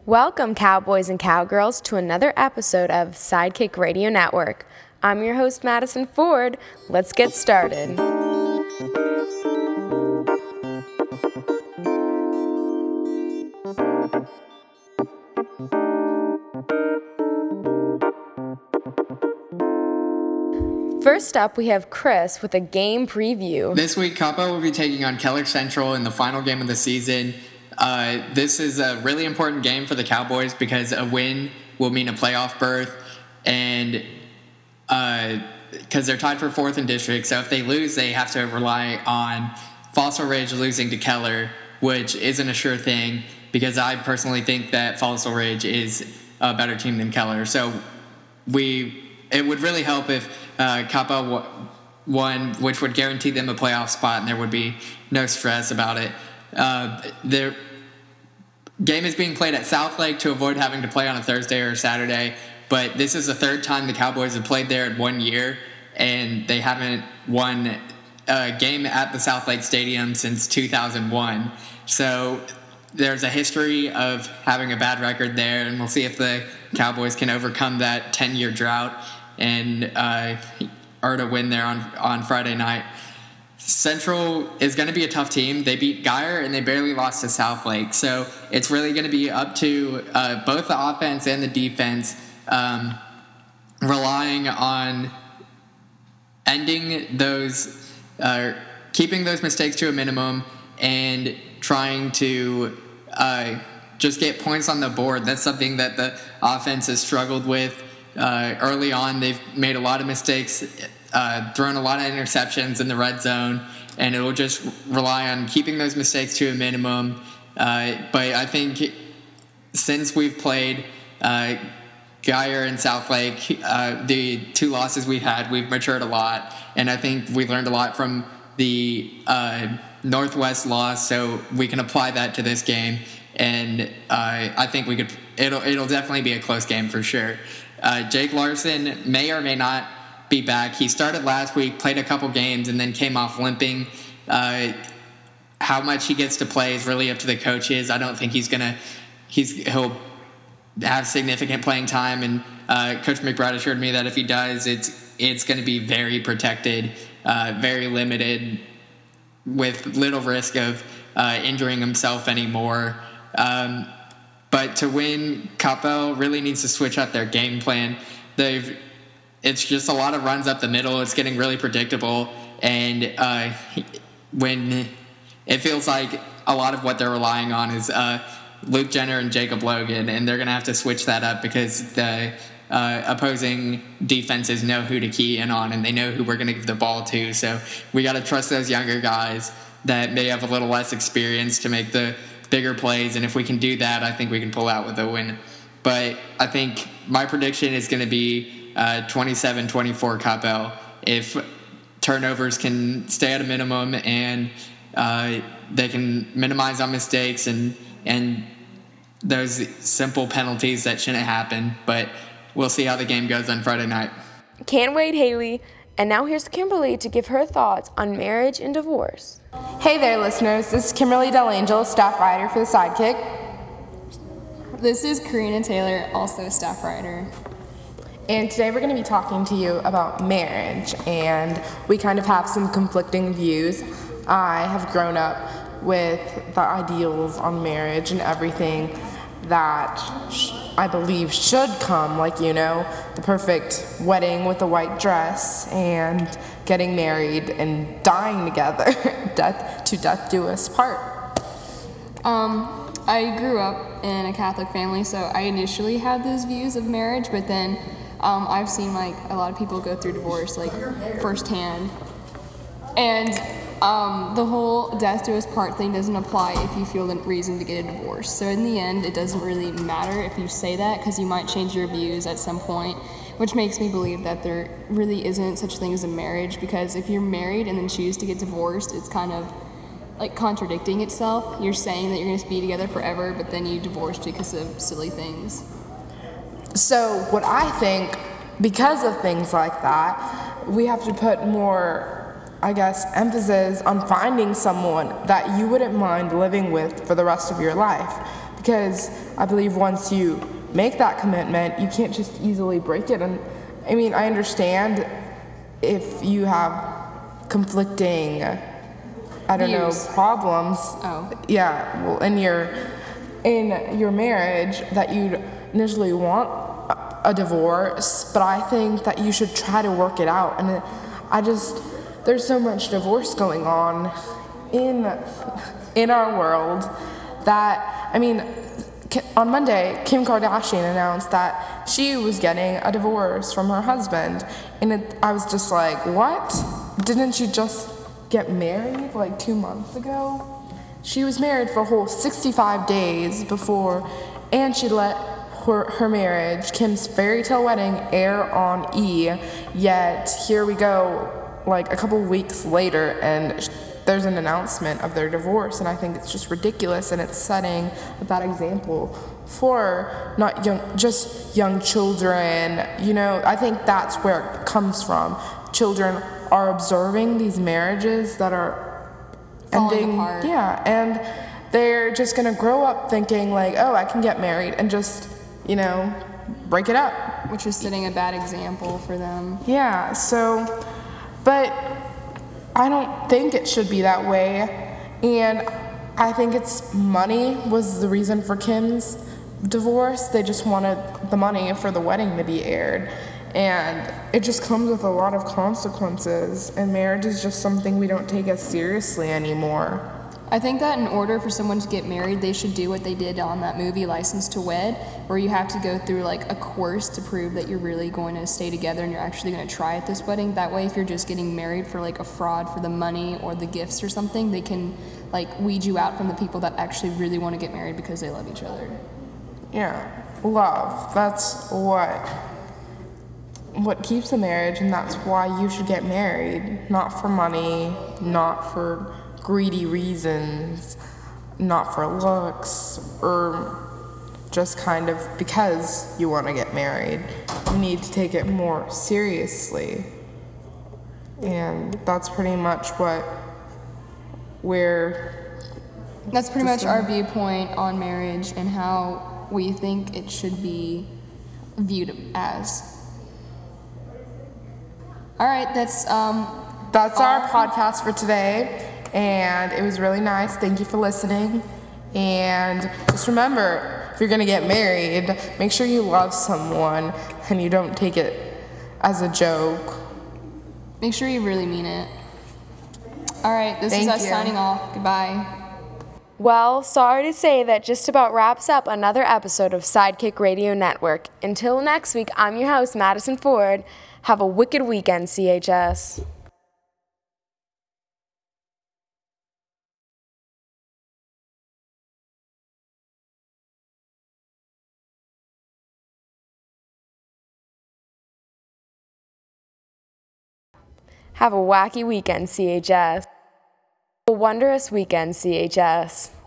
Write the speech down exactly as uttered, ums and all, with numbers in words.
Welcome, cowboys and cowgirls, to another episode of Sidekick Radio Network. I'm your host, Madison Ford. Let's get started. First up, we have Chris with a game preview. This week, Capo will be taking on Keller Central in the final game of the season. Uh, this is a really important game for the Cowboys because a win will mean a playoff berth, and because uh, they're tied for fourth in district, so if they lose, they have to rely on Fossil Ridge losing to Keller, which isn't a sure thing because I personally think that Fossil Ridge is a better team than Keller. So we it would really help if uh, Capo won, which would guarantee them a playoff spot, and there would be no stress about it. Uh, their game is being played at South Lake to avoid having to play on a Thursday or a Saturday, but this is the third time the Cowboys have played there in one year, and they haven't won a game at the South Lake Stadium since two thousand one. So there's a history of having a bad record there, and we'll see if the Cowboys can overcome that ten-year drought and uh, earn a win there on, on Friday night. Central is going to be a tough team. They beat Geyer, and they barely lost to South Lake. So it's really going to be up to uh, both the offense and the defense um, relying on ending those, uh, keeping those mistakes to a minimum and trying to uh, just get points on the board. That's something that the offense has struggled with uh, early on. They've made a lot of mistakes, Uh, thrown a lot of interceptions in the red zone, and it'll just rely on keeping those mistakes to a minimum. Uh, but I think since we've played uh, Geyer and South Lake, uh, the two losses we've had, we've matured a lot, and I think we learned a lot from the uh, Northwest loss, so we can apply that to this game. And uh, I think we could. It'll it'll definitely be a close game for sure. Uh, Jake Larson may or may not be back. He started last week, played a couple games, and then came off limping. Uh, how much he gets to play is really up to the coaches. I don't think he's gonna. He's he'll have significant playing time, and uh, Coach McBride assured me that if he does, it's it's going to be very protected, uh, very limited, with little risk of uh, injuring himself anymore. Um, but to win, Capel really needs to switch up their game plan. They've It's just a lot of runs up the middle. It's getting really predictable. And uh, when it feels like a lot of what they're relying on is uh, Luke Jenner and Jacob Logan, and they're going to have to switch that up because the uh, opposing defenses know who to key in on, and they know who we're going to give the ball to. So we got to trust those younger guys that may have a little less experience to make the bigger plays. And if we can do that, I think we can pull out with a win. But I think my prediction is going to be Uh, twenty-seven twenty-four Capel if turnovers can stay at a minimum and uh, they can minimize on mistakes and and those simple penalties that shouldn't happen. But we'll see how the game goes on Friday night. Can't wait, Haley. And now here's Kimberly to give her thoughts on marriage and divorce. Hey there, listeners. This is Kimberly Delangel, staff writer for the Sidekick. This is Karina Taylor, also a staff writer. And today we're going to be talking to you about marriage, and we kind of have some conflicting views. I have grown up with the ideals on marriage and everything that sh- I believe should come, like, you know, the perfect wedding with a white dress and getting married and dying together, death to death do us part. Um, I grew up in a Catholic family, so I initially had those views of marriage, but then Um, I've seen like a lot of people go through divorce like firsthand, and um, the whole death do us part thing doesn't apply if you feel the reason to get a divorce. So in the end, it doesn't really matter if you say that because you might change your views at some point, which makes me believe that there really isn't such a thing as a marriage, because if you're married and then choose to get divorced, it's kind of like contradicting itself. You're saying that you're going to be together forever, but then you divorce because of silly things. So what I think, because of things like that, we have to put more, I guess, emphasis on finding someone that you wouldn't mind living with for the rest of your life. because I believe once you make that commitment, you can't just easily break it. And I mean, I understand if you have conflicting, I don't Views. know, problems. Oh. Yeah, well, in your in your marriage that you'd initially want a divorce, but I think that you should try to work it out. And it, I just, there's so much divorce going on in in our world that, I mean, on Monday, Kim Kardashian announced that she was getting a divorce from her husband, and it, I was just like, what? Didn't you just get married like two months ago? She was married for a whole sixty-five days before, and she let her, her marriage, Kim's fairy tale wedding, air on E, yet here we go, like a couple weeks later, and sh- there's an announcement of their divorce, and I think it's just ridiculous, and it's setting a bad example for not young, just young children. You know, I think that's where it comes from. Children are observing these marriages that are Falling ending, apart. yeah, and they're just gonna grow up thinking like, oh, I can get married and just, you know, break it up. Which is setting a bad example for them. Yeah, so, but I don't think it should be that way, and I think it's money was the reason for Kim's divorce. They just wanted the money for the wedding to be aired, and it just comes with a lot of consequences, and marriage is just something we don't take as seriously anymore. I think that in order for someone to get married, they should do what they did on that movie License to Wed, where you have to go through like a course to prove that you're really going to stay together and you're actually going to try at this wedding. That way, if you're just getting married for like a fraud for the money or the gifts or something, they can like weed you out from the people that actually really want to get married because they love each other. Yeah, love, that's what what keeps a marriage, and that's why you should get married. Not for money, not for greedy reasons, not for looks, or just kind of because you want to get married. You need to take it more seriously. And that's pretty much what we're... That's pretty much our viewpoint on marriage and how we think it should be viewed as. All right, that's um. That's all. our podcast for today. And it was really nice. Thank you for listening. And just remember, if you're going to get married, make sure you love someone and you don't take it as a joke. Make sure you really mean it. All right, this Thank is us you. signing off. Goodbye. Well, sorry to say that just about wraps up another episode of Sidekick Radio Network. Until next week, I'm your host, Madison Ford. Have a wicked weekend, C H S. Have a wacky weekend, C H S. A wondrous weekend, C H S.